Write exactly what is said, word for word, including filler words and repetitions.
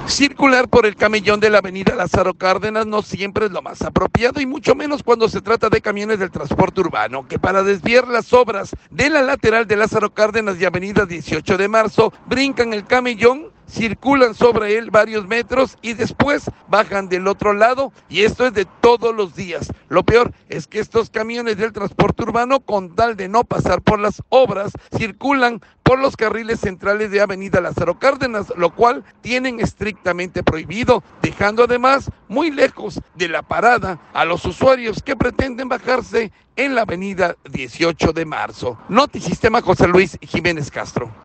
Circular por el camellón de la avenida Lázaro Cárdenas no siempre es lo más apropiado y mucho menos cuando se trata de camiones del transporte urbano, que para desviar las obras de la lateral de Lázaro Cárdenas y avenida dieciocho de marzo, brincan el camellón, circulan sobre él varios metros y después bajan del otro lado, y esto es de todos los días. Lo peor es que estos camiones del transporte urbano, con tal de no pasar por las obras, circulan por los carriles centrales de avenida Lázaro Cárdenas, lo cual tienen estrictamente prohibido, dejando además muy lejos de la parada a los usuarios que pretenden bajarse en la avenida dieciocho de marzo. Notisistema, José Luis Jiménez Castro.